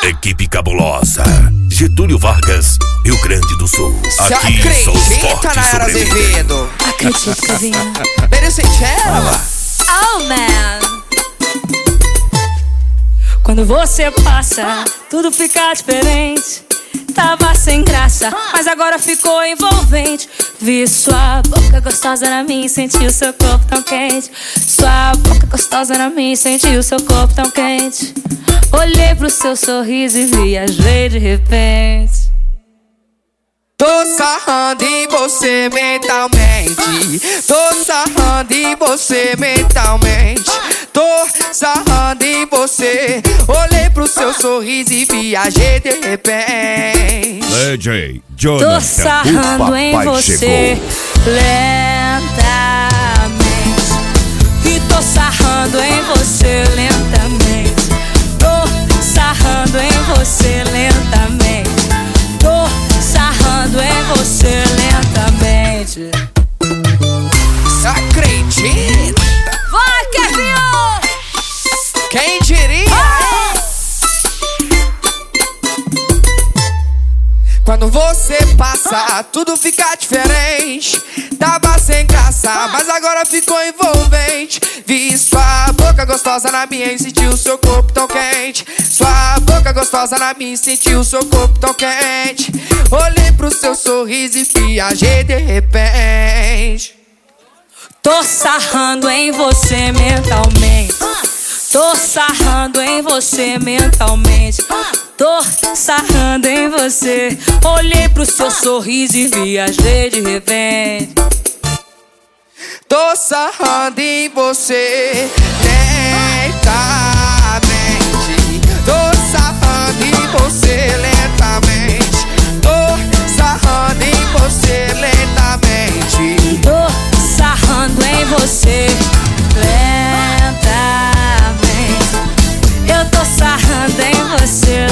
Equipe cabulosa. Getúlio Vargas, Rio Grande do Sul. Aqui são os fortes Nayara Azevedo. Acredito, casinha. Bericentello. Oh, man. Quando você passa, tudo fica diferente. Tava sem graça, mas agora ficou envolvente. Vi sua boca gostosa na minha e senti o seu corpo tão quente. Sua boca gostosa na minha e senti o seu corpo tão quente. Olhei pro seu sorriso e viajei de repente. Tô sarrando em você mentalmente. Tô sarrando em você mentalmente. Tô sarrando em você. Olhei pro seu sorriso e viajei de repente. DJ Jonathan, tô sarrando em você lentamente. E tô sarrando em você lentamente. Tô sarrando em você lentamente. Tô sarrando em você lentamente. Acredita? Vai, Kevinho! Quem diria? Quando você passa, tudo fica diferente. Tava sem graça, mas agora ficou envolvente. Vi sua boca gostosa na minha e senti o seu corpo tão quente. Sua boca gostosa na minha e senti o seu corpo tão quente. Olhei pro seu sorriso e viajei de repente. Tô sarrando em você mentalmente. Tô sarrando em você mentalmente. Tô sarrando em você. Olhei pro seu sorriso e viajei de repente. Tô sarrando em você lentamente. Tô sarrando em você lentamente. Tô sarrando em você lentamente. Tô sarrando em você lentamente. Eu tô sarrando em você